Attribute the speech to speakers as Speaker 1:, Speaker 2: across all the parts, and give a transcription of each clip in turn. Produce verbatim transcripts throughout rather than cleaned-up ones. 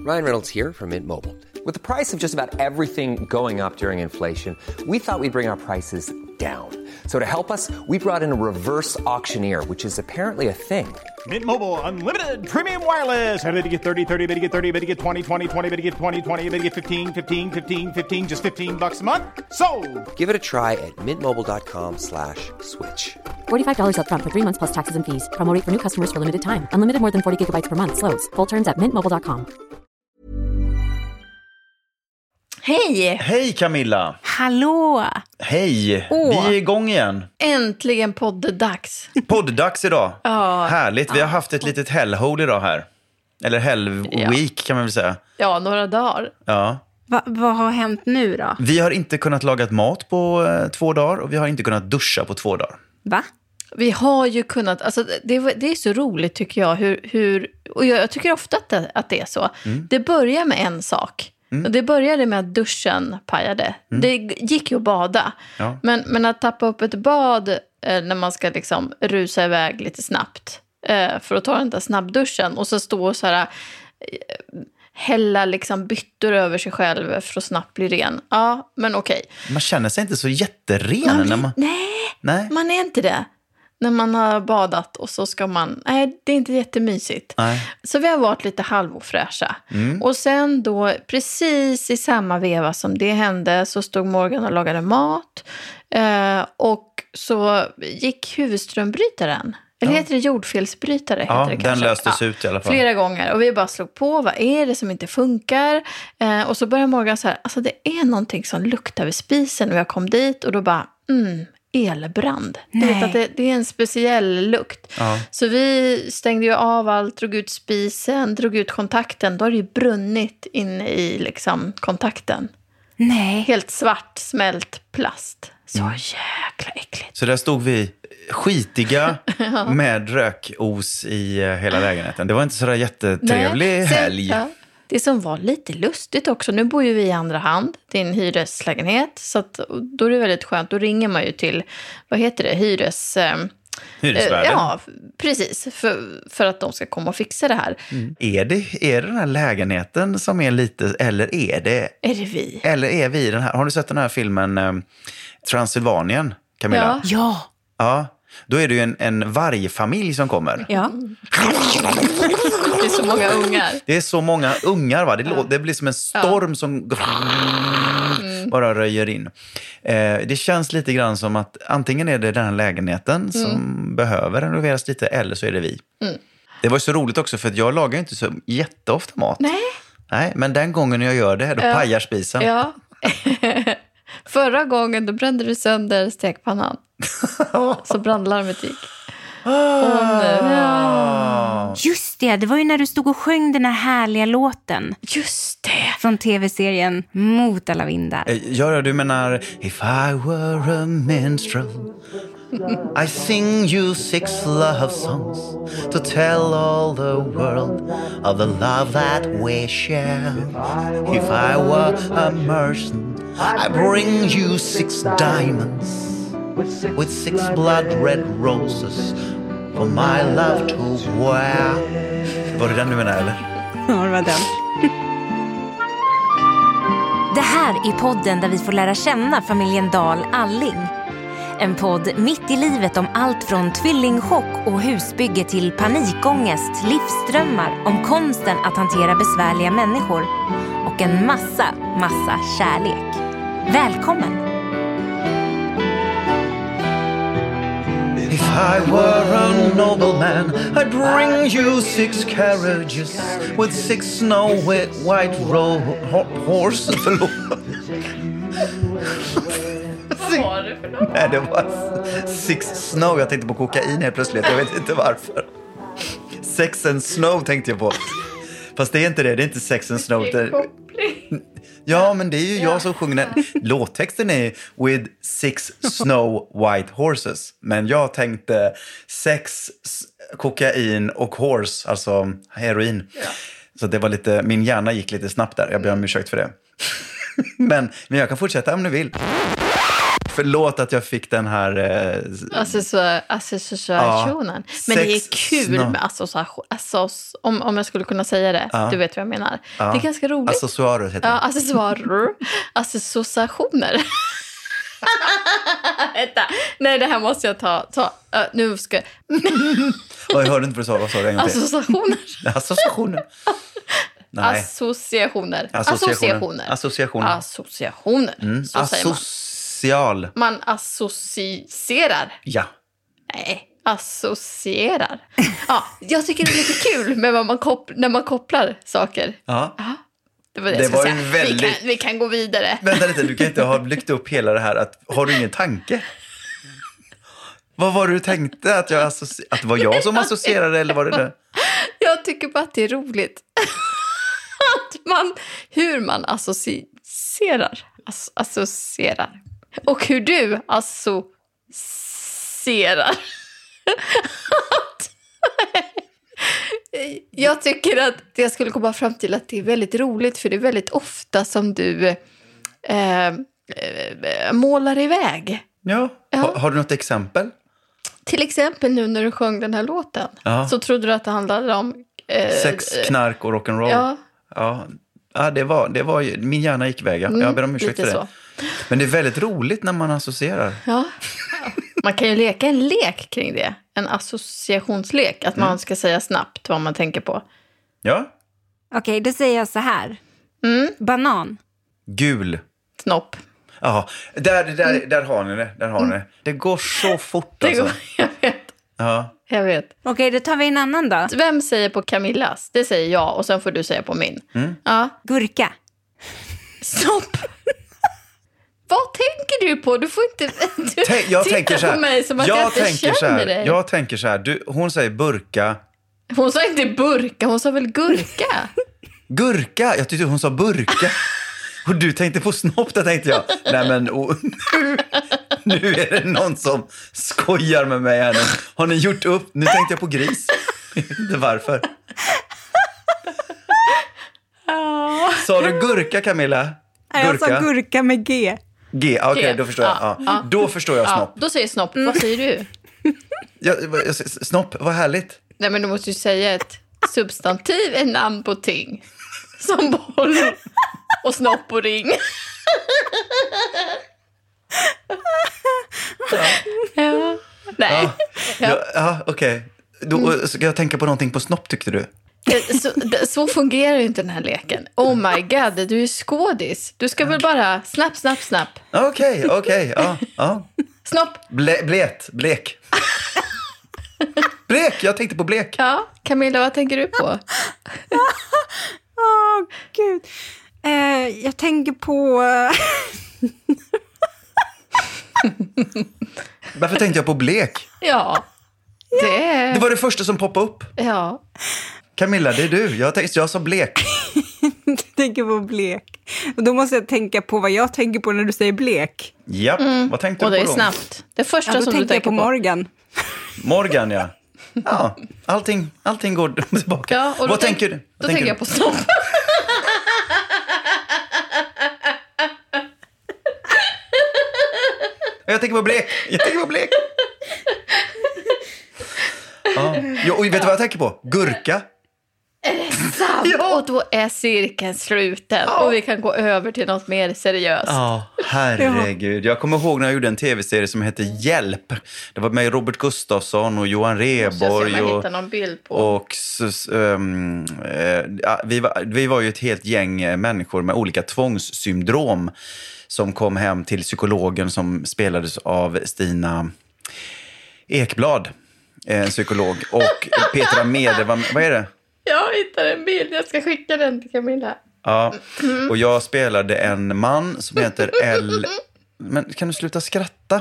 Speaker 1: Ryan Reynolds here from Mint Mobile. With the price of just about everything going up during inflation, we thought we'd bring our prices down. So to help us, we brought in a reverse auctioneer, which is apparently a thing.
Speaker 2: Mint Mobile Unlimited Premium Wireless. How to get thirty, thirty, how to get thirty, how to get twenty, twenty, twenty, how to get twenty, twenty, how to get fifteen, fifteen, fifteen, fifteen, just fifteen bucks a month? Sold!
Speaker 1: Give it a try at mintmobile.com slash switch.
Speaker 3: forty-five dollars up front for three months plus taxes and fees. Promo rate for new customers for limited time. Unlimited more than forty gigabytes per month. Slows full terms at mint mobile dot com.
Speaker 4: Hej!
Speaker 5: Hej Camilla!
Speaker 4: Hallå!
Speaker 5: Hej!
Speaker 4: Åh.
Speaker 5: Vi är igång igen.
Speaker 4: Äntligen podd-dags.
Speaker 5: Podd-dags idag.
Speaker 4: Ja.
Speaker 5: Härligt. Vi har haft ett litet hellhole idag här. Eller hell-week
Speaker 4: Ja.
Speaker 5: kan man väl säga.
Speaker 4: Ja, några dagar.
Speaker 5: Ja.
Speaker 6: Va, vad har hänt nu då?
Speaker 5: Vi har inte kunnat laga mat på eh, två dagar och vi har inte kunnat duscha på två dagar.
Speaker 6: Va?
Speaker 4: Vi har ju kunnat, alltså det, det är så roligt tycker jag, hur, hur och jag, jag tycker ofta att det, att det är så. Mm. Det börjar med en sak. Mm. Och det började med att duschen pajade. Mm. Det gick ju att bada. Ja. Men, men att tappa upp ett bad eh, när man ska liksom rusa iväg lite snabbt. Eh, för att ta den där snabbduschen. Och så stå så här... Eh, hälla liksom byttor över sig själv för att snabbt bli ren. Ja, men okej.
Speaker 5: Man känner sig inte så jätteren.
Speaker 4: Man,
Speaker 5: när man...
Speaker 4: Nej,
Speaker 5: nej,
Speaker 4: man är inte det. När man har badat och så ska man... Nej, det är inte jättemysigt. Nej. Så vi har varit lite halvofräscha. Mm. Och sen då, precis i samma veva som det hände, så stod Morgan och lagade mat. Eh, och så gick huvudströmbrytaren. Eller ja. heter det jordfelsbrytare? Heter
Speaker 5: ja,
Speaker 4: det
Speaker 5: den
Speaker 4: kanske.
Speaker 5: löstes
Speaker 4: ja,
Speaker 5: ut i alla fall.
Speaker 4: Flera gånger. Och vi bara slog på, vad är det som inte funkar? Eh, och så började Morgan så här, alltså det är någonting som luktar vid spisen. Och jag kom dit och då bara, mm, elbrand. Du vet att det, det är en speciell lukt. Ja. Så vi stängde ju av allt, drog ut spisen, drog ut kontakten. Då har det ju brunnit inne i liksom kontakten.
Speaker 6: Nej.
Speaker 4: Helt svart, smält plast. Så mm. jäkla äckligt.
Speaker 5: Så där stod vi skitiga ja. med rökos i hela lägenheten. Det var inte så där jättetrevlig Nej, helg.
Speaker 4: Ja. Det som var lite lustigt också, nu bor ju vi i andra hand, det är en hyreslägenhet, så att, då är det väldigt skönt, då ringer man ju till, vad heter det, hyres... Eh,
Speaker 5: Hyresvärden?
Speaker 4: Ja, precis, för, för att de ska komma och fixa det här.
Speaker 5: Mm. Är det, är det den här lägenheten som är lite, eller är det...
Speaker 4: Är det vi?
Speaker 5: Eller är vi den här, har du sett den här filmen eh, Transylvanien, Camilla?
Speaker 4: Ja.
Speaker 6: Ja.
Speaker 5: Ja. Då är det ju en, en vargfamilj som kommer.
Speaker 6: Ja.
Speaker 4: Det är så många ungar.
Speaker 5: Det är så många ungar, va? Det, ja. det blir som en storm ja. som mm. bara röjer in. Eh, det känns lite grann som att antingen är det den här lägenheten mm. som behöver renoveras lite, eller så är det vi. Mm. Det var så roligt också, för att jag lagar inte så jätteofta mat.
Speaker 4: Nej.
Speaker 5: Nej, men den gången jag gör det, då ja. pajar spisen.
Speaker 4: Ja. Förra gången då brände du sönder stekpannan. Så brandlarmet gick.
Speaker 6: Oh, ja. Just det, det var ju när du stod och sjöng den här härliga låten.
Speaker 4: Just det.
Speaker 6: Från tv-serien Mot alla vindar.
Speaker 5: Ja, du menar If I were a minstrel I sing you six love songs to tell all the world of the love that we share. If I were a merchant I bring you six diamonds with six blood red roses for my love to wear. Var det den du menar, eller?
Speaker 6: Ja, det var den.
Speaker 7: Det här är podden där vi får lära känna familjen Dahl Alling. En podd mitt i livet om allt från tvillingchock och husbygge till panikångest, livsdrömmar, om konsten att hantera besvärliga människor och en massa, massa kärlek. Välkommen!
Speaker 5: If I were a nobleman I'd bring you six carriages with six snow white ro- ho- horses.
Speaker 4: Vad var det för något?
Speaker 5: Nej, det var Six Snow. Jag tänkte på kokain helt plötsligt. Jag vet inte varför. Sex and Snow tänkte jag på. Fast det är inte det. Det är inte Sex and Snow.
Speaker 4: Det är koppling.
Speaker 5: Ja, men det är ju jag som sjunger den. Låttexten är With Six Snow White Horses. Men jag tänkte sex, kokain och horse. Alltså heroin. Ja. Så det var lite, min hjärna gick lite snabbt där. Jag ber om ursäkt för det. men, men jag kan fortsätta om du vill. Förlåt att jag fick den här... Eh,
Speaker 4: Associationen. Associationen. Ja, men det är kul no. med association. Assos, om, om jag skulle kunna säga det. Ja. Du vet vad jag menar. Ja. Det är ganska roligt.
Speaker 5: Accessoarer heter det.
Speaker 4: Ja, accessoarer. Associationer. Vänta. Nej, det här måste jag ta. ta. Uh, nu ska
Speaker 5: jag... jag hörde inte vad du sa. Vad sa du en gång till?
Speaker 4: Associationer.
Speaker 5: Associationer. Nej.
Speaker 4: Associationer.
Speaker 5: Associationer.
Speaker 4: Associationer. Associationer.
Speaker 5: Mm.
Speaker 4: Så säger man.
Speaker 5: Social.
Speaker 4: Man associerar.
Speaker 5: Ja.
Speaker 4: Nej, associerar. Ja, jag tycker det är lite kul med vad man koppl- när man kopplar saker.
Speaker 5: Ja.
Speaker 4: Ja. Det var det,
Speaker 5: det
Speaker 4: jag
Speaker 5: var
Speaker 4: säga.
Speaker 5: Väldigt...
Speaker 4: Vi, kan, vi kan gå vidare.
Speaker 5: Vänta lite, du kan inte ha lyckt upp hela det här. Att, har du ingen tanke? Vad var det du tänkte? Att, jag associ- att det var jag som associerade eller var det det?
Speaker 4: Jag tycker bara att det är roligt. Att man, hur man associerar. Ass- associerar. Och hur du associerar. Jag tycker att jag skulle komma fram till att det är väldigt roligt. För det är väldigt ofta som du eh, eh, målar iväg.
Speaker 5: Ja,
Speaker 4: ja.
Speaker 5: Har, har du något exempel?
Speaker 4: Till exempel nu när du sjöng den här låten. Ja. Så trodde du att det handlade om... Eh,
Speaker 5: Sex, knark och rock'n'roll.
Speaker 4: Ja.
Speaker 5: Ja. Ja, det var, det var ju, min hjärna gick iväg. Mm, jag ber om ursäkt för det. Så. Men det är väldigt roligt när man associerar.
Speaker 4: Ja. Man kan ju leka en lek kring det. En associationslek. Att man mm. ska säga snabbt vad man tänker på.
Speaker 5: Ja.
Speaker 6: Okej, okay, då säger jag så här.
Speaker 4: Mm.
Speaker 6: Banan.
Speaker 5: Gul.
Speaker 4: Snopp.
Speaker 5: Ja, där, där, mm. där har ni det. Där har mm. ni det. Det går så fort
Speaker 4: det
Speaker 5: alltså.
Speaker 4: Går, jag vet.
Speaker 5: Ja.
Speaker 4: Jag vet.
Speaker 6: Okej, okay, då tar vi en annan då.
Speaker 4: Vem säger på Camillas? Det säger jag och sen får du säga på min.
Speaker 5: Mm.
Speaker 4: Ja.
Speaker 6: Gurka.
Speaker 4: Stopp. Vad tänker du på? Du får inte du
Speaker 5: Tänk, jag
Speaker 4: titta
Speaker 5: tänker så här,
Speaker 4: på mig som att
Speaker 5: jag,
Speaker 4: jag inte
Speaker 5: tänker
Speaker 4: känner
Speaker 5: så här,
Speaker 4: dig.
Speaker 5: Jag tänker så här, du, hon säger burka.
Speaker 4: Hon sa inte burka, hon sa väl gurka?
Speaker 5: Gurka? Jag tyckte hon sa burka. Och du tänkte på snopp, där tänkte jag. Nej men, oh, nu, nu är det någon som skojar med mig här nu. Har ni gjort upp? Nu tänkte jag på gris. Jag vet inte varför. Sa du gurka, Camilla?
Speaker 6: Gurka? Jag sa gurka med G.
Speaker 5: G, okej, okay, då förstår jag. Ja, ja. Då förstår jag snopp.
Speaker 4: Ja, då säger snopp. Mm. Vad säger du?
Speaker 5: Ja, snopp, vad härligt.
Speaker 4: Nej, men du måste ju säga ett substantiv, en namn på ting. Som boll och snopp och ring. Ja. Ja. Nej.
Speaker 5: Ja, ja, ja okej. Okay. Då ska jag tänka på någonting på snopp, tyckte du?
Speaker 4: Så, så fungerar ju inte den här leken. Oh my god, du är skådis. Du ska väl bara snapp, snapp, snapp.
Speaker 5: Okej, okay, okej. Okay, ja, ja.
Speaker 4: Snopp.
Speaker 5: Ble, blet, blek. Blek, jag tänkte på blek.
Speaker 4: Ja, Camilla, vad tänker du på?
Speaker 6: Åh, oh, gud. Eh, jag tänker på...
Speaker 5: Varför tänkte jag på blek?
Speaker 4: Ja, det...
Speaker 5: Det var det första som poppade upp.
Speaker 4: Ja.
Speaker 5: Camilla, det är du. Jag tänkte, jag sa blek.
Speaker 6: Du tänker på blek. Och då måste jag tänka på vad jag tänker på när du säger blek.
Speaker 5: Ja, mm. Vad tänkte
Speaker 4: och
Speaker 5: du på då?
Speaker 4: Och det är snabbt. Det första
Speaker 6: ja,
Speaker 4: som du tänker på.
Speaker 6: på Morgan.
Speaker 5: Morgan, ja. Ja, allting, allting går tillbaka.
Speaker 4: Ja, och
Speaker 5: vad
Speaker 4: tänk,
Speaker 5: tänker du? Vad
Speaker 4: då
Speaker 5: tänker
Speaker 4: tänker jag på snopp.
Speaker 5: Jag tänker på blek. Jag tänker på blek. Ja. Jo, och vet du vad jag tänker på? Gurka.
Speaker 4: Är det sant? Ja. Och då är cirkeln sluten. Ja. Och vi kan gå över till något mer seriöst.
Speaker 5: Ja, herregud. Jag kommer ihåg när jag gjorde en tv-serie som hette Hjälp. Det var med Robert Gustafsson och Johan Rheborg.
Speaker 4: Jag
Speaker 5: och,
Speaker 4: hitta någon bild på.
Speaker 5: Och um, uh, vi, var, vi var ju ett helt gäng människor med olika tvångssyndrom som kom hem till psykologen som spelades av Stina Ekblad, en psykolog. Och Petra Mede, vad, vad är det?
Speaker 4: Jag hittar en bild, jag ska skicka den till Camilla.
Speaker 5: Ja, och jag spelade en man som heter L... Men kan du sluta skratta?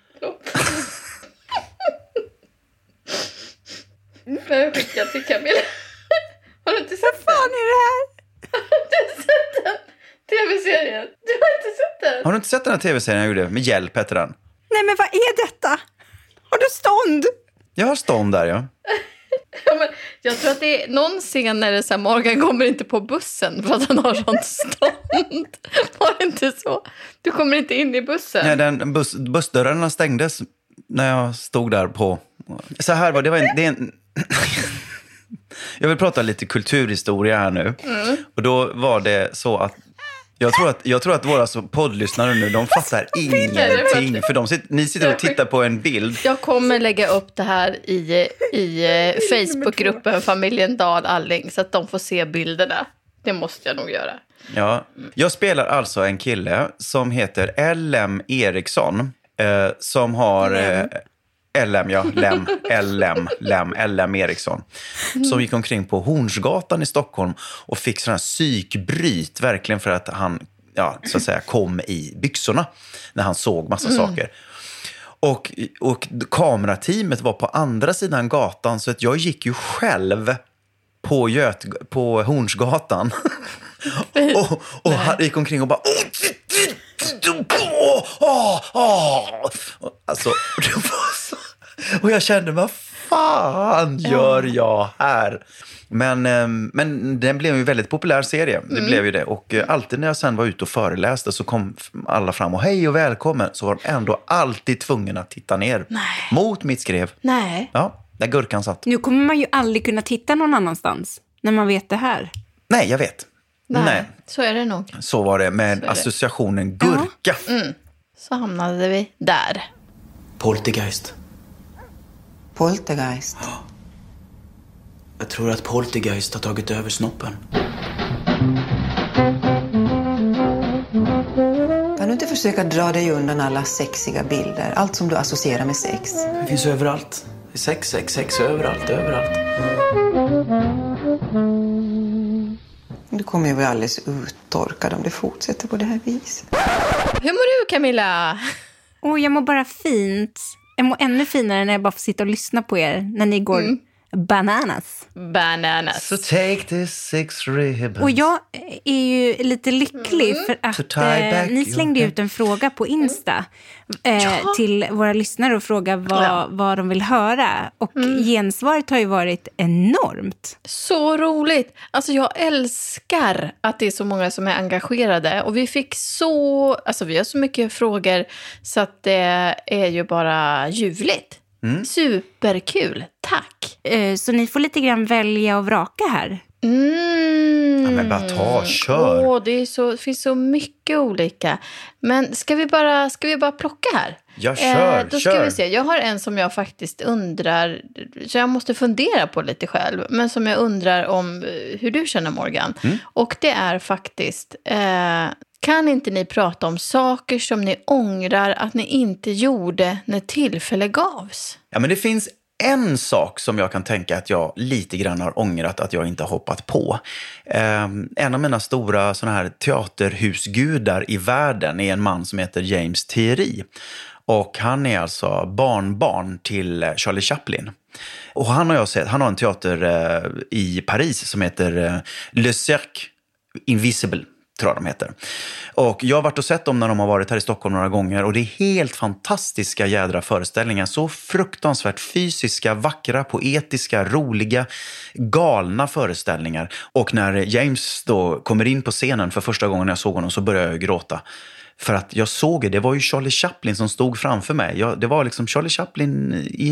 Speaker 4: Jag skickar till Camilla. Har du inte sett
Speaker 6: den? Vad fan är det här?
Speaker 4: Har du inte sett den tv-serien? Du har inte sett den?
Speaker 5: Har du inte sett den här tv-serien jag gjorde? Med Hjälp heter den.
Speaker 6: Nej, men vad är detta? Har du stånd?
Speaker 5: Jag har stånd där, ja.
Speaker 4: Ja, men Jag tror att det är någon scen när det är så här, Morgan kommer inte på bussen för att han har sånt stånd. Var det inte så? Du kommer inte in i bussen.
Speaker 5: Nej, den buss, bussdörrarna stängdes när jag stod där på... Så här var det. Var en, det är en... Jag vill prata lite kulturhistoria här nu. Mm. Och då var det så att jag tror att, jag tror att våra poddlyssnare nu, de fattar ingenting. För de sitter, ni sitter och tittar på en bild.
Speaker 4: Jag kommer lägga upp det här i, i Facebookgruppen Familjen Dahl Alling så att de får se bilderna. Det måste jag nog göra.
Speaker 5: Ja, jag spelar alltså en kille som heter L M Eriksson. Eh, som har... Eh, L M, ja, Lem, L M, Lem, L M Eriksson. Som gick omkring på Hornsgatan i Stockholm och fick sådana här psykbryt, verkligen för att han, ja, så att säga, kom i byxorna när han såg massa mm. saker. Och, och kamerateamet var på andra sidan gatan, så att jag gick ju själv på, Göt, på Hornsgatan och, och han gick omkring och bara... Oh, oh, oh. Alltså, det var så... Och jag kände, vad fan gör jag här? Men, men den blev ju en väldigt populär serie. Det mm. blev ju det. Och alltid när jag sen var ute och föreläste så kom alla fram och hej och välkommen. Så var de ändå alltid tvungna att titta ner. Nej. Mot mitt skrev.
Speaker 4: Nej.
Speaker 5: Ja, där gurkan satt.
Speaker 6: Nu kommer man ju aldrig kunna titta någon annanstans när man vet det här.
Speaker 5: Nej, jag vet.
Speaker 4: Nej, Nej. Så är det nog.
Speaker 5: Så var det med det. Associationen gurka.
Speaker 4: Mm. Så hamnade vi där.
Speaker 8: Poltergeist.
Speaker 9: Poltergeist?
Speaker 8: Ja. Jag tror att Poltergeist har tagit över snoppen.
Speaker 9: Kan du inte försöka dra dig undan alla sexiga bilder? Allt som du associerar med sex.
Speaker 8: Det finns överallt. Det är sex, sex, sex överallt, överallt.
Speaker 9: Du kommer ju bli alldeles uttorkad om det fortsätter på det här viset.
Speaker 4: Hur mår du, Camilla?
Speaker 6: Åh, oh, jag mår bara fint. Jag mår ännu finare när jag bara får sitta och lyssna på er när ni går mm. bananas.
Speaker 4: Bananas.
Speaker 5: So take this six ribbons.
Speaker 6: Och jag är ju lite lycklig mm. för att eh, ni slängde ut en fråga på Insta eh, ja. till våra lyssnare och fråga vad, ja. vad de vill höra. Och mm. gensvaret har ju varit enormt.
Speaker 4: Så roligt. Alltså jag älskar att det är så många som är engagerade. Och vi fick så, alltså vi har så mycket frågor så att det är ju bara ljuvligt. Mm. Superkul, tack.
Speaker 6: Eh, så ni får lite grann välja och vraka här.
Speaker 4: Mm.
Speaker 5: Ja, men bara ta, kör.
Speaker 4: Åh, det, är så, det finns så mycket olika. Men ska vi bara, ska vi bara plocka här?
Speaker 5: Ja, kör,
Speaker 4: eh, Då ska
Speaker 5: kör.
Speaker 4: vi se, jag har en som jag faktiskt undrar, så jag måste fundera på lite själv. Men som jag undrar om hur du känner, Morgan. Mm. Och det är faktiskt... Eh, kan inte ni prata om saker som ni ångrar att ni inte gjorde när tillfälle gavs?
Speaker 5: Ja, men det finns en sak som jag kan tänka att jag lite grann har ångrat att jag inte har hoppat på. Eh, en av mina stora såna här teaterhusgudar i världen är en man som heter James Thierry. Och han är alltså barnbarn till Charlie Chaplin. Och han har jag sett, han har en teater eh, i Paris som heter eh, Le Cercle Invisible, tror jag de heter. Och jag har varit och sett dem när de har varit här i Stockholm några gånger. Och det är helt fantastiska jädra föreställningar. Så fruktansvärt fysiska, vackra, poetiska, roliga, galna föreställningar. Och när James då kommer in på scenen för första gången jag såg honom så började jag gråta. För att jag såg det, det var ju Charlie Chaplin som stod framför mig. Jag, det var liksom Charlie Chaplin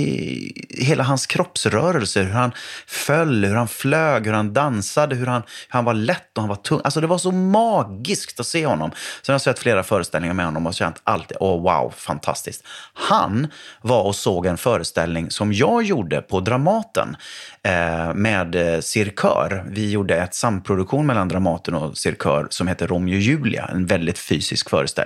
Speaker 5: i hela hans kroppsrörelse. Hur han föll, hur han flög, hur han dansade, hur han, hur han var lätt och han var tung. Alltså det var så magiskt att se honom. Sen har jag sett flera föreställningar med honom och känt alltid, åh oh, wow, fantastiskt. Han var och såg en föreställning som jag gjorde på Dramaten eh, med Cirkör. Vi gjorde ett samproduktion mellan Dramaten och Cirkör som heter Romeo och Julia. En väldigt fysisk föreställning.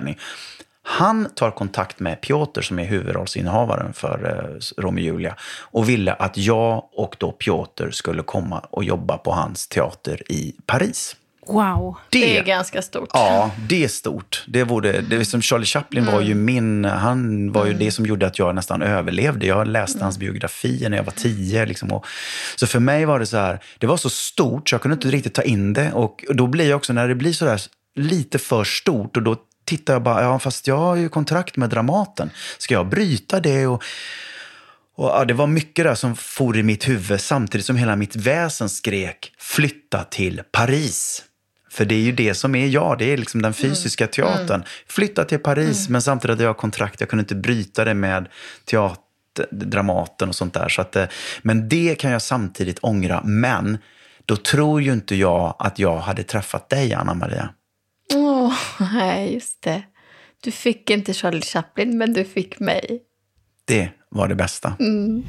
Speaker 5: Han tar kontakt med Piotr som är huvudrollsinnehavaren för eh, Romeo och Julia och ville att jag och då Piotr skulle komma och jobba på hans teater i Paris.
Speaker 6: Wow.
Speaker 4: Det, det är ganska stort.
Speaker 5: Ja, det är stort. Det vore, det som Charlie Chaplin mm. var ju min, han var ju mm. det som gjorde att jag nästan överlevde. Jag läste mm. hans biografi när jag var tio. Liksom, och, så för mig var det så här, det var så stort så jag kunde inte riktigt ta in det. Och, och då blir jag också, när det blir så där lite för stort och då tittar jag bara, ja fast jag har ju kontrakt med Dramaten. Ska jag bryta det och... Och ja, det var mycket där som for i mitt huvud samtidigt som hela mitt väsen skrek flytta till Paris. För det är ju det som är jag, det är liksom den fysiska mm. teatern. Mm. Flytta till Paris, mm. men samtidigt hade jag kontrakt, jag kunde inte bryta det med teater, Dramaten och sånt där. Så att, men det kan jag samtidigt ångra, men då tror ju inte jag att jag hade träffat dig, Anna-Maria.
Speaker 4: Åh, oh, nej, just det. Du fick inte Charlie Chaplin, men du fick mig.
Speaker 5: Det var det bästa.
Speaker 4: Mm.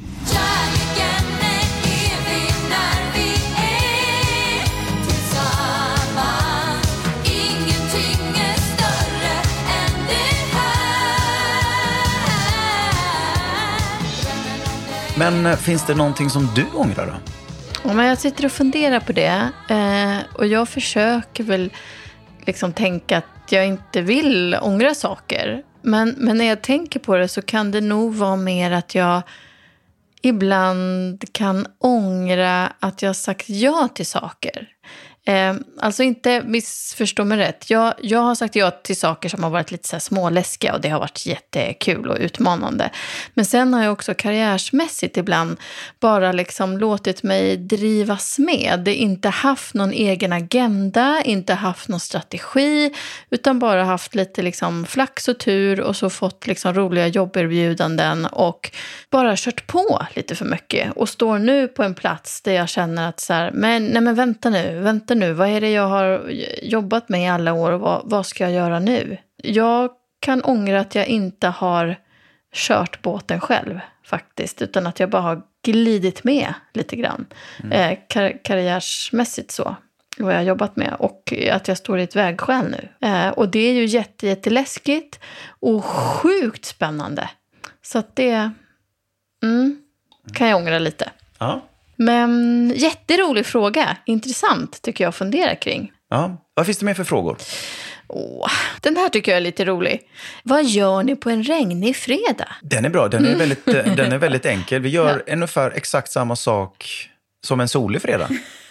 Speaker 5: Men finns det någonting som du ångrar då?
Speaker 4: Ja, men jag sitter och funderar på det. Eh, och jag försöker väl liksom tänka att jag inte vill ångra saker. Men, men när jag tänker på det så kan det nog vara mer att jag ibland kan ångra att jag sagt ja till saker. Eh, alltså inte missförstå mig rätt. Jag, jag har sagt ja till saker som har varit lite så här småläskiga och det har varit jättekul och utmanande. Men sen har jag också karriärsmässigt ibland bara liksom låtit mig drivas med. Inte haft någon egen agenda, inte haft någon strategi, utan bara haft lite liksom flax och tur och så fått liksom roliga jobberbjudanden och bara kört på lite för mycket. Och står nu på en plats där jag känner att så här, men, nej men vänta nu, vänta nu, vad är det jag har jobbat med i alla år och vad, vad ska jag göra nu? Jag kan ångra att jag inte har kört båten själv faktiskt, utan att jag bara har glidit med lite grann. Mm. Eh, kar- karriärsmässigt så, vad jag har jobbat med, och att jag står i ett vägskäl nu. Eh, och det är ju jätte, jätteläskigt och sjukt spännande. Så att det mm, kan jag ångra lite.
Speaker 5: Ja.
Speaker 4: Men jätterolig fråga. Intressant tycker jag att fundera kring.
Speaker 5: Ja. Vad finns det mer för frågor?
Speaker 4: Åh, den här tycker jag är lite rolig. Vad gör ni på en regnig fredag?
Speaker 5: Den är bra. Den är väldigt, den är väldigt enkel. Vi gör ja. ungefär exakt samma sak som en solig fredag.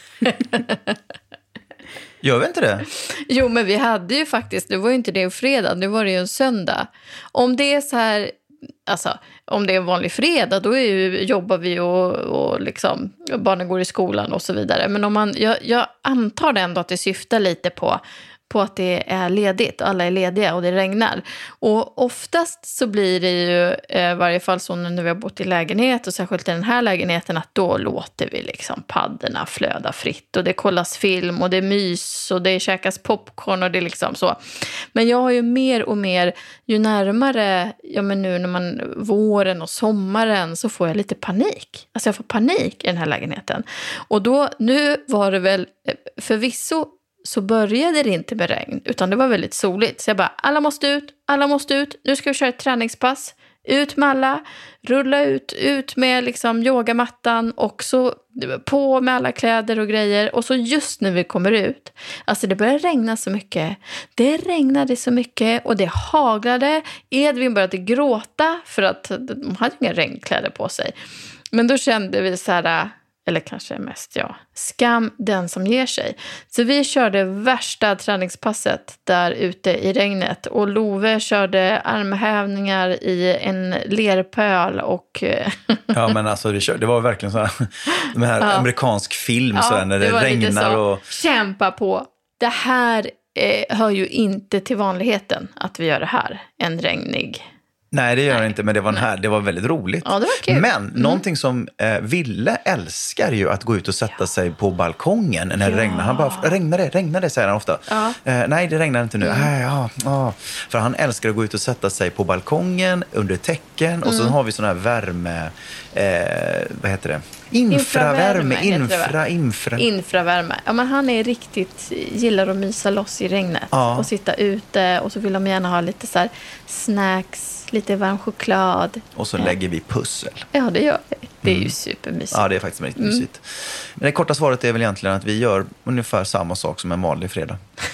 Speaker 5: Gör vi inte det?
Speaker 4: Jo, men vi hade ju faktiskt, det var ju inte det en fredag, nu var det ju en söndag. Om det är så här, alltså om det är en vanlig fredag, då är ju, jobbar vi och, och liksom, barnen går i skolan och så vidare. Men om man, jag, jag antar ändå att det syftar lite på på att det är ledigt, alla är lediga och det regnar. Och oftast så blir det ju, i varje fall så när vi har bott i lägenhet och särskilt i den här lägenheten, att då låter vi liksom padderna flöda fritt och det kollas film och det är mys och det käkas popcorn och det är liksom så. Men jag har ju mer och mer, ju närmare, ja men nu när man våren och sommaren, så får jag lite panik. Alltså jag får panik i den här lägenheten. Och då, nu var det väl förvisso så började det inte med regn, utan det var väldigt soligt. Så jag bara, alla måste ut, alla måste ut. Nu ska vi köra ett träningspass. Ut med alla, rulla ut, ut med liksom yogamattan och så på med alla kläder och grejer. Och så just när vi kommer ut, alltså det började regna så mycket. Det regnade så mycket och det haglade. Edvin började gråta för att de hade inga regnkläder på sig. Men då kände vi så här, eller kanske mest ja, skam den som ger sig. Så vi körde värsta träningspasset där ute i regnet. Och Love körde armhävningar i en lerpöl och...
Speaker 5: ja, men alltså det, det var verkligen så här, de här ja. amerikansk film ja, så här, när det, det regnar och...
Speaker 4: Kämpa på. Det här eh, hör ju inte till vanligheten att vi gör det här. En regnig...
Speaker 5: Nej, det gör det inte, men det var, här, det var väldigt roligt.
Speaker 4: Ja, det var kul.
Speaker 5: Men
Speaker 4: mm.
Speaker 5: någonting som eh, Ville älskar ju att gå ut och sätta ja. sig på balkongen när det ja. regnar. Han bara, regnar det, regnar det, säger han ofta. Ja. Eh, nej, det regnar inte nu. Mm. Äh, ja, ja. För han älskar att gå ut och sätta sig på balkongen under täcken. Mm. Och så har vi sån här värme, eh, vad heter det? Infravärme, infra, infra.
Speaker 4: Infravärme. Ja, men han är riktigt, gillar att mysa loss i regnet. Ja. Och sitta ute och så vill de gärna ha lite så här snacks, lite varm choklad.
Speaker 5: Och så lägger vi pussel.
Speaker 4: Ja, det gör vi. Det är mm. ju supermysigt.
Speaker 5: Ja, det är faktiskt väldigt mm. mysigt. Men det korta svaret är väl egentligen att vi gör ungefär samma sak som en vanlig fredag.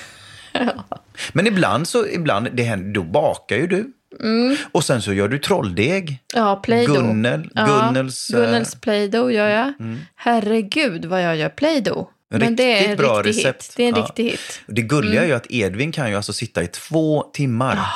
Speaker 5: ja. Men ibland så, ibland, det händer, då bakar ju du. Mm. Och sen så gör du trolldeg.
Speaker 4: Ja, Play-Doh.
Speaker 5: Gunnel,
Speaker 4: ja,
Speaker 5: Gunnels,
Speaker 4: Gunnels Play-Doh gör jag. Mm. Herregud vad jag gör Play-Doh. Men
Speaker 5: riktigt
Speaker 4: det är en
Speaker 5: bra
Speaker 4: riktig
Speaker 5: recept.
Speaker 4: Hit. Det är en
Speaker 5: ja.
Speaker 4: riktig hit.
Speaker 5: Och det gulliga mm. är ju att Edvin kan ju alltså sitta i två timmar.
Speaker 4: Oh.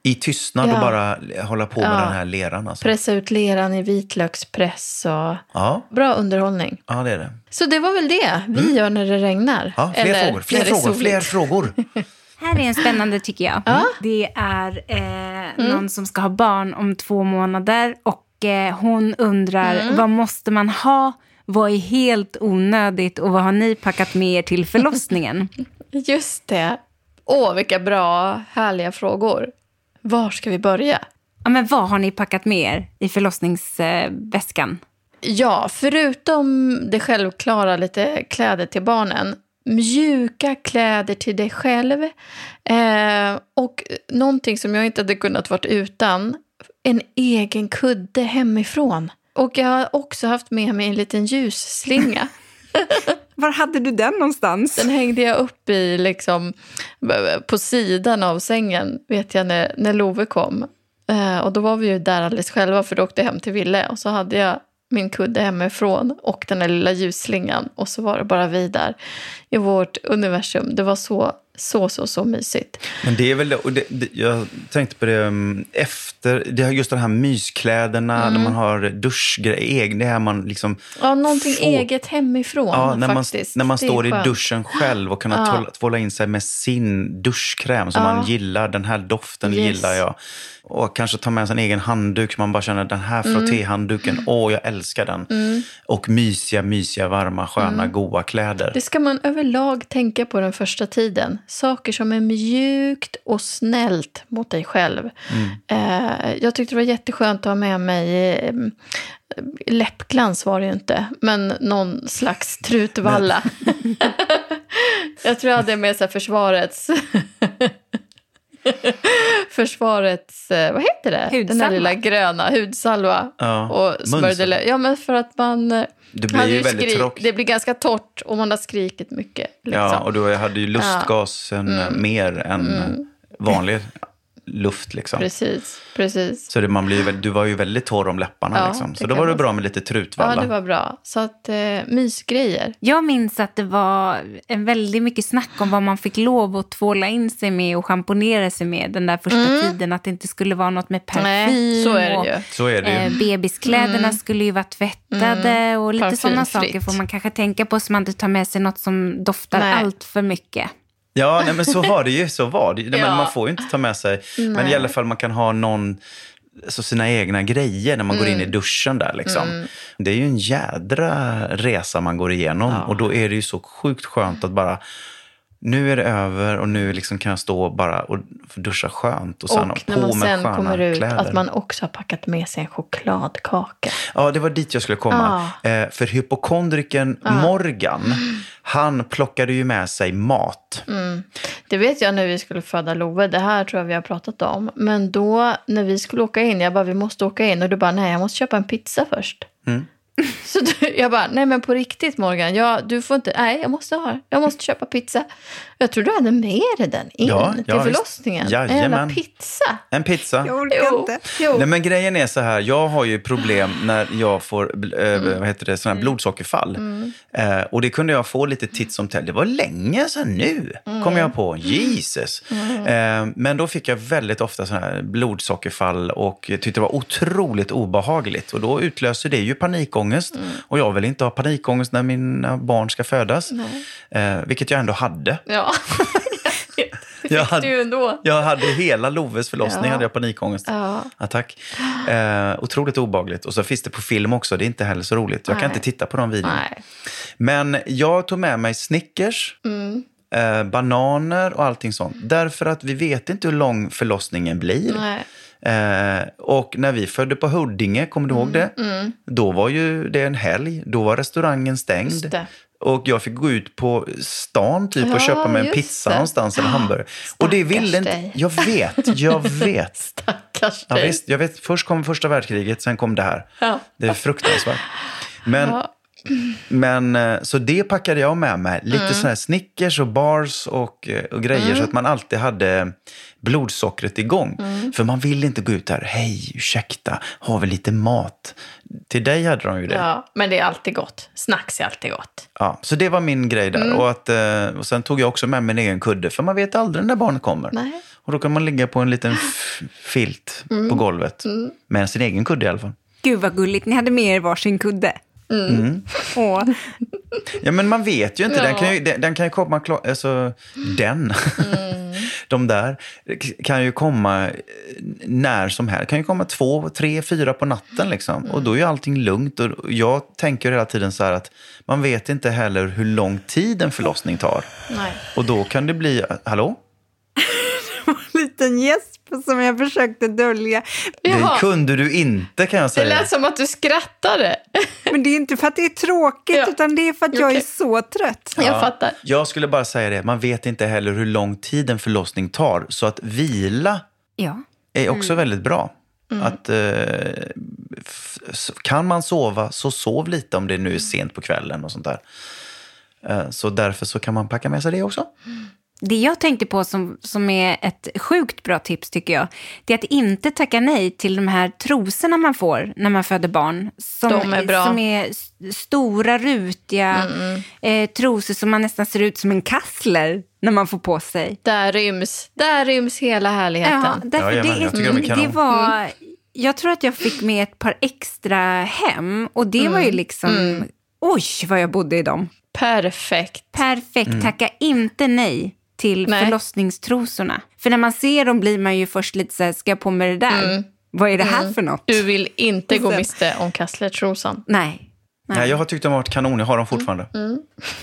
Speaker 5: I tystnad
Speaker 4: Ja.
Speaker 5: och bara hålla på med
Speaker 4: Ja.
Speaker 5: den här leran. Alltså.
Speaker 4: Pressa ut leran i vitlökspress och
Speaker 5: Ja.
Speaker 4: bra underhållning.
Speaker 5: Ja, det är det.
Speaker 4: Så det var väl det vi
Speaker 5: Mm.
Speaker 4: gör när det regnar.
Speaker 5: Ja, fler
Speaker 4: Eller
Speaker 5: frågor, fler
Speaker 4: när det är
Speaker 5: frågor,
Speaker 4: soligt.
Speaker 5: fler frågor.
Speaker 6: Här är en spännande tycker jag.
Speaker 4: Ja.
Speaker 6: Det är eh, någon som ska ha barn om två månader och eh, hon undrar
Speaker 4: Mm.
Speaker 6: vad måste man ha? Vad är helt onödigt och vad har ni packat med er till förlossningen?
Speaker 4: Just det. Åh, vilka bra, härliga frågor. Var ska vi börja?
Speaker 6: Ja, men vad har ni packat med er i förlossningsväskan?
Speaker 4: Ja, förutom det självklara, lite kläder till barnen. Mjuka kläder till dig själv. Eh, och någonting som jag inte hade kunnat varit utan. En egen kudde hemifrån. Och jag har också haft med mig en liten ljusslinga.
Speaker 6: Var hade du den någonstans?
Speaker 4: Den hängde jag upp i liksom på sidan av sängen, vet jag, när, när Love kom. Eh, och då var vi ju där alldeles själva för då åkte jag hem till Ville. Och så hade jag min kudde hemifrån och den där lilla ljusslingan. Och så var det bara vi där i vårt universum. Det var så, så, så, så mysigt.
Speaker 5: Men det är väl det, och det, det, jag tänkte på det um, efter, det har just de här myskläderna, mm. när man har duschgrejer, det här man liksom...
Speaker 4: Ja, någonting
Speaker 5: får,
Speaker 4: eget hemifrån
Speaker 5: ja, när
Speaker 4: faktiskt.
Speaker 5: Man, när man
Speaker 4: det
Speaker 5: står i duschen själv och kan ja. tvåla in sig med sin duschkräm som ja. man gillar, den här doften yes. gillar jag. Och kanske ta med sig en egen handduk så man bara känner den här frottéhandduken, mm. åh jag älskar den. Mm. Och mysiga, mysiga, varma, sköna, mm. goa kläder.
Speaker 4: Det ska man överlag tänka på den första tiden. Saker som är mjukt och snällt mot dig själv. Mm. Eh, jag tyckte det var jätteskönt att ha med mig eh, läppglans var det ju inte. Men någon slags trutvalla. Jag tror jag hade med sig försvarets... Försvarets, vad heter det?
Speaker 6: Hudsalva.
Speaker 4: Den där lilla gröna hudsalva.
Speaker 5: Ja,
Speaker 4: och smörjde, ja, men för att man...
Speaker 5: Det blir ju väldigt skrik,
Speaker 4: tråkigt. Det blir ganska torrt och man har skrikit mycket. Liksom.
Speaker 5: Ja, och du hade ju lustgasen ja. mm. mer än mm. vanlig luft. Liksom.
Speaker 4: Precis, precis.
Speaker 5: Så det, man blir, du var ju väldigt torr om läpparna. Ja, liksom. Så då var det bra med lite trutvalla.
Speaker 4: Ja, det var bra. Så att, eh, mysgrejer.
Speaker 6: Jag minns att det var en väldigt mycket snack om vad man fick lov att tvåla in sig med och schamponera sig med den där första mm. tiden. Att det inte skulle vara något med parfym. Nej,
Speaker 4: så är det ju.
Speaker 5: Och, så är det ju.
Speaker 6: Eh, bebiskläderna mm. skulle ju vara tvättade mm. och lite sådana saker får man kanske tänka på så man inte tar med sig något som doftar nej. allt för mycket.
Speaker 5: Ja, nej, men så var det ju, så var det ju. Ja. Men man får ju inte ta med sig, nej. men i alla fall man kan ha någon, så sina egna grejer när man mm. går in i duschen där liksom. Mm. Det är ju en jädra resa man går igenom ja. och då är det ju så sjukt skönt att bara, nu är det över och nu liksom kan jag stå bara och duscha skönt och sen och
Speaker 4: när man
Speaker 5: på med
Speaker 4: sen kommer ut
Speaker 5: kläder.
Speaker 4: Att man också har packat med sig en chokladkaka.
Speaker 5: Ja, det var dit jag skulle komma. Ah. Eh, för hypokondriken ah. Morgan, mm. han plockade ju med sig mat.
Speaker 4: Mm. Det vet jag när vi skulle föda Love. Det här tror jag vi har pratat om. Men då när vi skulle åka in, jag bara, vi måste åka in. Och du bara, nej jag måste köpa en pizza först. Mm. Så du, jag bara, nej men på riktigt Morgan, jag, du får inte, nej jag måste ha, jag måste köpa pizza. Jag tror du hade med dig den in
Speaker 5: ja,
Speaker 4: till
Speaker 5: ja,
Speaker 4: förlossningen.
Speaker 5: En
Speaker 4: jävla pizza.
Speaker 5: En pizza.
Speaker 6: Jag orkar
Speaker 4: jo,
Speaker 6: inte.
Speaker 4: Jo.
Speaker 5: Nej men grejen är så här, jag har ju problem när jag får äh, mm. vad heter det, sådana här blodsockerfall. Mm. Eh, och det kunde jag få lite titt som täll. Det var länge sedan nu, mm. kom jag på. Jesus. Mm. Eh, men då fick jag väldigt ofta sådana här blodsockerfall och tyckte det var otroligt obehagligt. Och då utlöser det ju panikångest. Mm. Och jag vill inte ha panikångest när mina barn ska födas. Eh, vilket jag ändå hade.
Speaker 4: Ja, det
Speaker 5: jag hade,
Speaker 4: du ändå.
Speaker 5: Jag hade hela Loves förlossning, ja. hade jag panikångest. Ja. Attack. Eh, otroligt obehagligt. Och så finns det på film också, det är inte heller så roligt. Jag Nej. kan inte titta på de videorna. Nej. Men jag tog med mig Snickers, mm. eh, bananer och allting sånt. Därför att vi vet inte hur lång förlossningen blir. Nej. Eh, och när vi födde på Huddinge, kommer du mm. ihåg det? Mm. Då var ju det en helg. Då var restaurangen stängd. Och jag fick gå ut på stan typ ja, och köpa mig en pizza det. någonstans eller hamburgare. Och det ville inte... Jag vet, jag vet.
Speaker 4: Stackars
Speaker 5: ja,
Speaker 4: dig.
Speaker 5: visst, jag vet. Först kom första världskriget, sen kom det här. Ja. Det är fruktansvärt. Men... Ja. Men så det packade jag med mig. Lite mm. sån här Snickers och bars och, och grejer mm. så att man alltid hade blodsockret igång. Mm. För man vill inte gå ut här. Hej, ursäkta, har vi lite mat? Till dig hade de ju det.
Speaker 4: Ja, men det är alltid gott. Snacks är alltid gott.
Speaker 5: Ja, så det var min grej där. Mm. Och, att, och sen tog jag också med min egen kudde. För man vet aldrig när barnet kommer.
Speaker 4: Nej.
Speaker 5: Och då kan man ligga på en liten f- filt mm. på golvet. Mm. Med sin egen kudde i alla fall.
Speaker 6: Gud vad gulligt, ni hade med er varsin kudde.
Speaker 4: Mm.
Speaker 5: Mm.
Speaker 6: Åh.
Speaker 5: Ja, men man vet ju inte.
Speaker 4: Ja.
Speaker 5: Den kan ju, den, den kan ju komma, alltså den, mm. de där kan ju komma när som helst. Kan ju komma två, tre, fyra på natten liksom. Mm. Och då är ju allting lugnt. Och jag tänker hela tiden så här att man vet inte heller hur lång tid en förlossning tar.
Speaker 4: Nej.
Speaker 5: Och då kan det bli, hallå?
Speaker 6: En liten gäsp som jag försökte dölja.
Speaker 5: Det kunde du inte, kan jag säga.
Speaker 4: Det lät som att du skrattade.
Speaker 6: Men det är inte för att det är tråkigt, ja. Utan det är för att jag okay. är så trött.
Speaker 4: Ja, jag fattar.
Speaker 5: Jag skulle bara säga det. Man vet inte heller hur lång tid en förlossning tar. Så att vila
Speaker 6: ja.
Speaker 5: är också mm. väldigt bra. Mm. Att, eh, f- kan man sova, så sov lite om det nu är sent på kvällen och sånt där. Eh, så därför så kan man packa med sig det också.
Speaker 6: Mm. Det jag tänkte på som, som är ett sjukt bra tips tycker jag, det är att inte tacka nej till de här trosorna man får när man föder barn. Som,
Speaker 4: de är bra.
Speaker 6: Som är stora, rutiga mm. eh, trosor som man nästan ser ut som en kassler när man får på sig.
Speaker 4: Där ryms, där ryms hela härligheten.
Speaker 6: Ja, därför
Speaker 5: ja,
Speaker 6: det,
Speaker 5: jag tycker mm, de är
Speaker 6: det var... Mm. Jag tror att jag fick med ett par extra hem och det mm. var ju liksom... Mm. Oj, vad jag bodde i dem.
Speaker 4: Perfekt.
Speaker 6: Perfekt, mm. tacka inte nej till Nej. förlossningstrosorna. För när man ser dem blir man ju först lite så här, ska jag på med det där? Mm. Vad är det här mm. för något?
Speaker 4: Du vill inte gå miste om kasslertrosan.
Speaker 6: Nej. Nej.
Speaker 5: Nej, jag har tyckt de har varit kanon. Jag har dem fortfarande. Mm.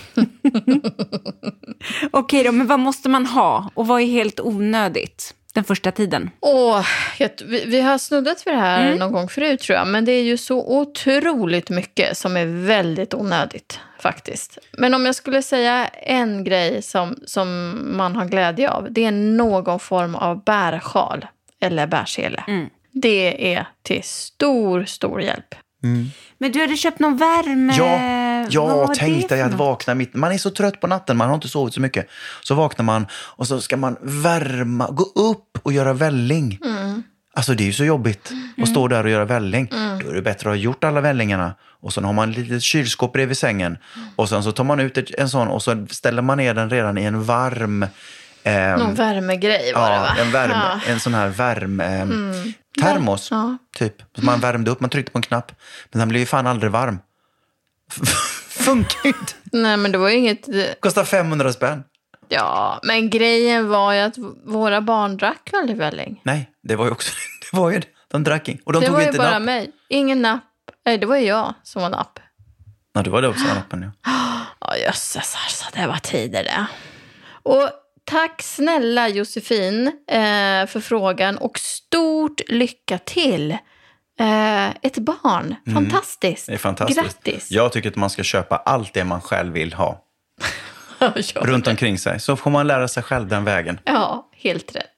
Speaker 6: Okej då, men vad måste man ha? Och vad är helt onödigt den första tiden?
Speaker 4: Åh, vi, vi har snuddat för det här mm. någon gång förut tror jag. Men det är ju så otroligt mycket som är väldigt onödigt faktiskt. Men om jag skulle säga en grej som, som man har glädje av. Det är någon form av bärsjal eller bärsele. Mm. Det är till stor, stor hjälp.
Speaker 6: Mm. Men du hade köpt någon värme.
Speaker 5: Ja, jag tänkte jag att vakna mitt. Man är så trött på natten, man har inte sovit så mycket. Så vaknar man och så ska man värma, gå upp och göra välling. Mm. Alltså det är ju så jobbigt mm. att stå där och göra välling. Mm. Då är det bättre att ha gjort alla vällingarna. Och sen har man ett litet kylskåp bredvid sängen. Mm. Och sen så tar man ut en sån och så ställer man ner den redan i en varm... Eh,
Speaker 4: Någon värmegrej var
Speaker 5: ja,
Speaker 4: det va?
Speaker 5: En, värme,
Speaker 4: ja.
Speaker 5: en sån här värme... Eh, mm. Termos, ja. typ. Så man värmde upp, man tryckte på en knapp. Men den blev ju fan aldrig varm. Funkar inte.
Speaker 4: Nej, men det var ju inget...
Speaker 5: Kostar femhundra spänn.
Speaker 4: Ja, men grejen var ju att våra barn drack väldigt välling.
Speaker 5: Nej, det var ju också... Det var ju det. De drack inte. Och de
Speaker 4: det
Speaker 5: tog
Speaker 4: var ju
Speaker 5: inte
Speaker 4: bara
Speaker 5: napp.
Speaker 4: mig. Ingen napp. Nej, det var ju jag som var napp.
Speaker 5: Ja, det var det också, nappen, ja.
Speaker 4: Ja, jösses, alltså, det var tider det. Och... Tack snälla Josefin eh, för frågan och stort lycka till. Eh, ett barn, fantastiskt.
Speaker 5: Mm, det är fantastiskt.
Speaker 4: Grattis.
Speaker 5: Jag tycker att man ska köpa allt det man själv vill ha. Runt omkring sig. Så får man lära sig själv den vägen.
Speaker 4: Ja, helt rätt.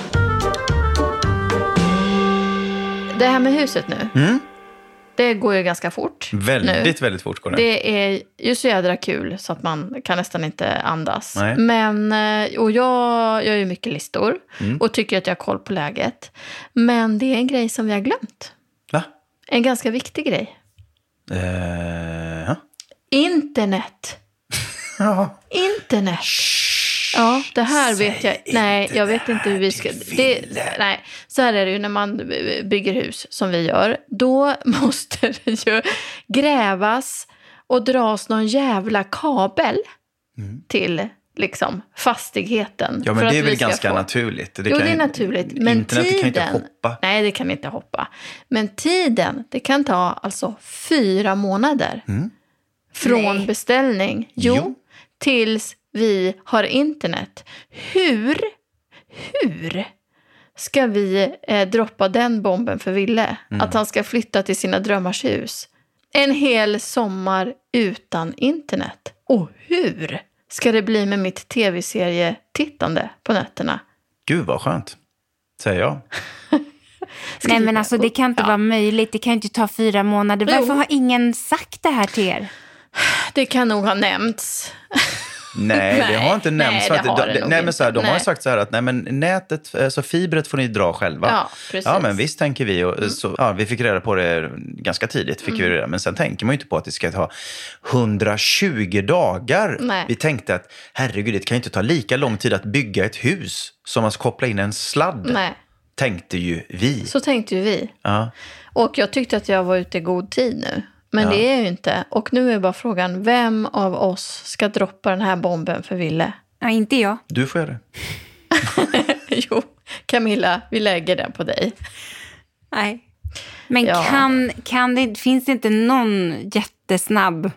Speaker 4: Det här med huset nu. Mm. Det går ju ganska fort.
Speaker 5: Väldigt,
Speaker 4: nu.
Speaker 5: väldigt fort går det.
Speaker 4: Det är ju så jädra kul så att man kan nästan inte andas.
Speaker 5: Nej.
Speaker 4: Men, och jag gör ju mycket listor mm. och tycker att jag har koll på läget. Men det är en grej som vi har glömt.
Speaker 5: Va?
Speaker 4: En ganska viktig grej.
Speaker 5: Uh, ja.
Speaker 4: Internet.
Speaker 5: Ja.
Speaker 4: Internet. Ja, det här
Speaker 5: Säg
Speaker 4: vet jag. Nej, jag vet inte hur vi ska... Det, nej, så här är det ju när man bygger hus som vi gör. Då måste det ju grävas och dras någon jävla kabel mm. till liksom fastigheten.
Speaker 5: Ja, men det är väl ganska få... naturligt.
Speaker 4: Det jo, kan, det är naturligt. Men
Speaker 5: internet
Speaker 4: tiden...
Speaker 5: kan inte hoppa.
Speaker 4: Nej, det kan inte hoppa. Men tiden, det kan ta alltså fyra månader. Mm. Från nej. beställning. Jo, jo, tills... vi har internet. Hur, hur ska vi eh, droppa den bomben för Ville? Mm. Att han ska flytta till sina drömmars hus. En hel sommar utan internet. Och hur ska det bli med mitt tv-serietittande på nätterna?
Speaker 5: Gud vad skönt, säger jag.
Speaker 6: Nej men alltså det kan inte ja. vara möjligt. Det kan inte ta fyra månader. Varför jo. har ingen sagt det här till er?
Speaker 4: det kan nog ha nämnts.
Speaker 5: Nej, nej, det har inte nämnts.
Speaker 4: Nej, det har
Speaker 5: de,
Speaker 4: det
Speaker 5: de, nej, men så här, de
Speaker 4: nej.
Speaker 5: har ju sagt så här att nej, men nätet, alltså fibret får ni dra själva.
Speaker 4: Ja, precis.
Speaker 5: Ja, men visst tänker vi. Och, mm. så, ja, vi fick reda på det ganska tidigt. Fick mm. vi det, men sen tänker man ju inte på att det ska ta hundratjugo dagar.
Speaker 4: Nej.
Speaker 5: Vi tänkte att herregud, det kan ju inte ta lika lång tid att bygga ett hus som att koppla in en sladd.
Speaker 4: Nej.
Speaker 5: Tänkte ju vi.
Speaker 4: Så tänkte ju vi.
Speaker 5: Ja.
Speaker 4: Och jag tyckte att jag var ute i god tid nu. Men ja. det är ju inte. Och nu är bara frågan, vem av oss ska droppa den här bomben för Ville?
Speaker 6: Ja, inte jag.
Speaker 5: Du får göra det.
Speaker 4: Jo, Camilla, vi lägger den på dig.
Speaker 6: Nej. Men
Speaker 4: ja.
Speaker 6: kan, kan det, finns det inte någon jättesnabb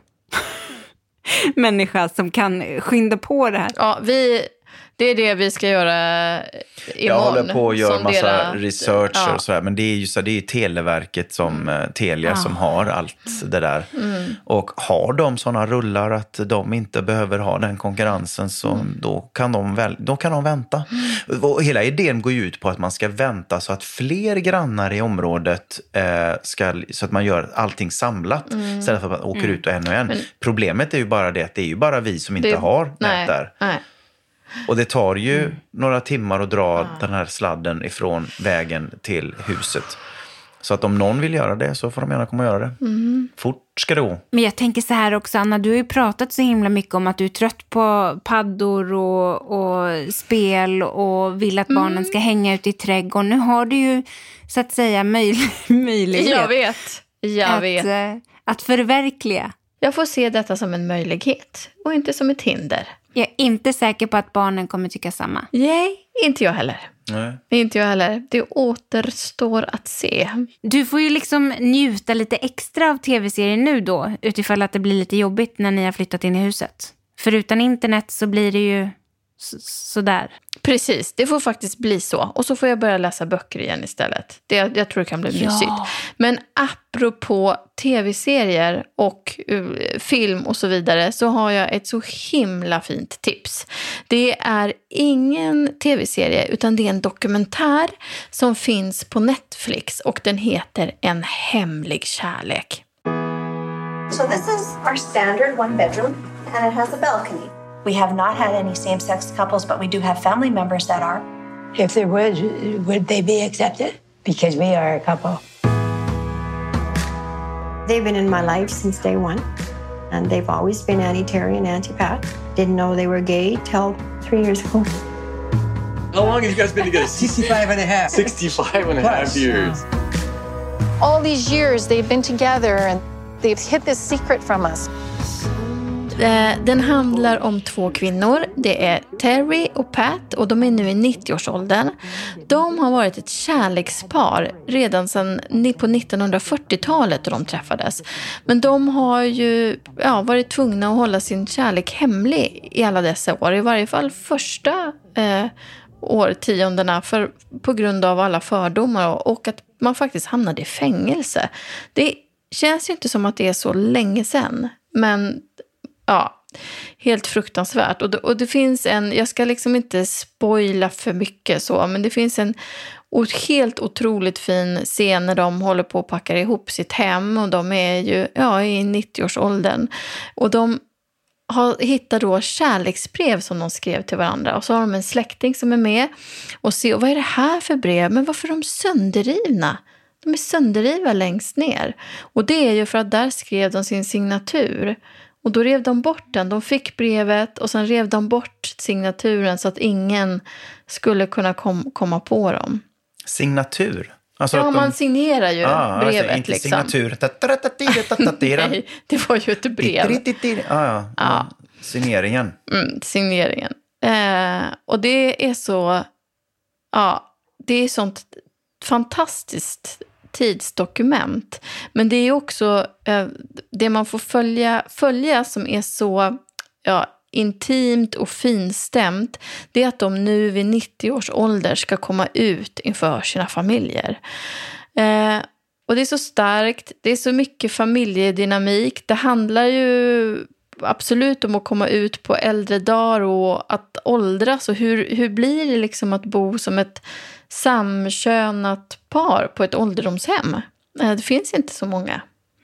Speaker 6: människa som kan skynda på det här?
Speaker 4: Ja, vi... Det är det vi ska göra imorgon.
Speaker 5: Jag håller på att göra massa
Speaker 4: deras,
Speaker 5: research
Speaker 4: ja.
Speaker 5: och sådär. Men det är ju så, det är Televerket som mm. Telia ah. som har allt det där. Mm. Och har de sådana rullar att de inte behöver ha den konkurrensen så mm. då, kan de väl, då kan de vänta. Mm. Och hela idén går ju ut på att man ska vänta så att fler grannar i området eh, ska, så att man gör allting samlat. Mm. Istället för att man åker mm. ut och en och en. Men, problemet är ju bara det att det är ju bara vi som inte det, har
Speaker 4: nej,
Speaker 5: nät där.
Speaker 4: Nej.
Speaker 5: Och det tar ju mm. några timmar att dra
Speaker 4: ah.
Speaker 5: den här sladden ifrån vägen till huset. Så att om någon vill göra det så får de gärna komma och göra det. Mm. Fort ska det gå.
Speaker 6: Men jag tänker så här också, Anna, du har ju pratat så himla mycket om att du är trött på paddor och, och spel och vill att mm. barnen ska hänga ut i trädgården. Nu har du ju så att säga möj- möjlighet.
Speaker 4: Jag vet, jag
Speaker 6: att,
Speaker 4: vet.
Speaker 6: Äh, att förverkliga.
Speaker 4: Jag får se detta som en möjlighet och inte som ett hinder.
Speaker 6: Jag är inte säker på att barnen kommer tycka samma.
Speaker 4: Nej, inte jag heller.
Speaker 5: Nej.
Speaker 4: Inte jag heller. Det återstår att se.
Speaker 6: Du får ju liksom njuta lite extra av tv-serien nu då, utifall att det blir lite jobbigt när ni har flyttat in i huset. För utan internet så blir det ju sådär.
Speaker 4: Precis, det får faktiskt bli så. Och så får jag börja läsa böcker igen istället. Det, jag tror det kan bli ja. mysigt. Men apropå tv-serier och uh, film och så vidare så har jag ett så himla fint tips. Det är ingen tv-serie utan det är en dokumentär som finns på Netflix och den heter En hemlig kärlek.
Speaker 10: So this is our standard one bedroom and it has a balcony. We have not had any same-sex couples, but we do have family members that are.
Speaker 11: If there was, would they be accepted? Because we are a couple.
Speaker 9: They've been in my life since day one, and they've always been anti-Terry and anti-Pat. Didn't know they were gay till three years ago.
Speaker 12: How long have you guys been together?
Speaker 11: sixty-five and a half.
Speaker 12: sixty-five and a half years.
Speaker 10: All these years they've been together and they've hid this secret from us.
Speaker 4: Den handlar om två kvinnor. Det är Terry och Pat och de är nu i nittioårsåldern. De har varit ett kärlekspar redan sedan på nittonhundrafyrtiotalet då de träffades. Men de har ju ja, varit tvungna att hålla sin kärlek hemlig i alla dessa år. I varje fall första eh, årtiondena för, på grund av alla fördomar och, och att man faktiskt hamnade i fängelse. Det känns ju inte som att det är så länge sedan. Men ja, helt fruktansvärt. Och det, och det finns en, jag ska liksom inte spoila för mycket så, men det finns en helt otroligt fin scen när de håller på att packa ihop sitt hem och de är ju ja, i nittioårsåldern. Och de har hittat då kärleksbrev som de skrev till varandra och så har de en släkting som är med och ser, vad är det här för brev? Men varför är de sönderrivna? De är sönderrivna längst ner. Och det är ju för att där skrev de sin signatur. Och då rev de bort den. De fick brevet och sen rev de bort signaturen så att ingen skulle kunna kom, komma på dem.
Speaker 5: Signatur? Alltså
Speaker 4: ja,
Speaker 5: de...
Speaker 4: man signerar ju ah, brevet.
Speaker 5: Alltså, inte
Speaker 4: liksom.
Speaker 5: Signatur.
Speaker 4: Nej, det var ju ett brev.
Speaker 5: ah, ja. ja. Signeringen.
Speaker 4: Mm, signeringen. Eh, och det är så... Ja, det är sånt fantastiskt tidsdokument. Men det är också eh, det man får följa, följa som är så ja, intimt och finstämt. Det är att de nu vid nittio års ålder ska komma ut inför sina familjer. Eh, och det är så starkt. Det är så mycket familjedynamik. Det handlar ju absolut om att komma ut på äldre dagar och att åldras. Och hur, hur blir det liksom att bo som ett samkönat par på ett ålderdomshem? Det finns inte så många.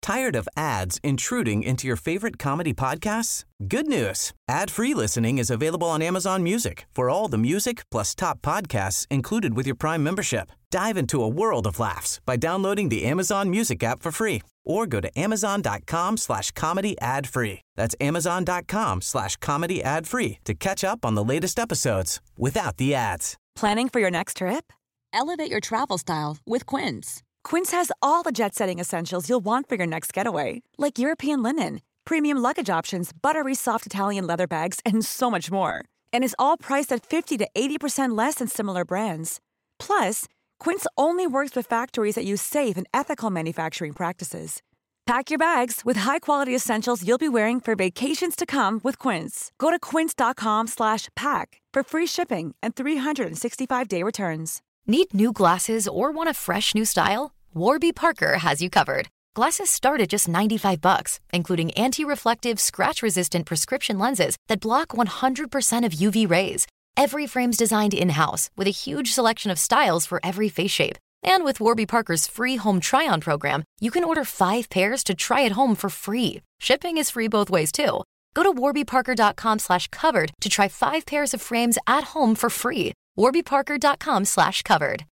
Speaker 13: Tired of ads intruding into your favorite comedy podcasts? Good news. Ad-free listening is available on Amazon Music for all the music plus top podcasts included with your Prime membership. Dive into a world of laughs by downloading the Amazon Music app for free or go to amazon.com slash comedy ad free. That's amazon.com slash comedy ad free to catch up on the latest episodes without the ads.
Speaker 14: Planning for your next trip? Elevate your travel style with Quince. Quince has all the jet-setting essentials you'll want for your next getaway, like European linen, premium luggage options, buttery soft Italian leather bags, and so much more. And is all priced at fifty to eighty percent less than similar brands. Plus, Quince only works with factories that use safe and ethical manufacturing practices. Pack your bags with high-quality essentials you'll be wearing for vacations to come with Quince. Go to quince.com slash pack for free shipping and three sixty-five day returns.
Speaker 3: Need new glasses or want a fresh new style? Warby Parker has you covered. Glasses start at just ninety-five bucks, including anti-reflective, scratch-resistant prescription lenses that block one hundred percent of U V rays. Every frame's designed in-house with a huge selection of styles for every face shape. And with Warby Parker's free home try-on program, you can order five pairs to try at home for free. Shipping is free both ways, too. Go to warbyparker.com slash covered to try five pairs of frames at home for free. warbyparker.com slash covered.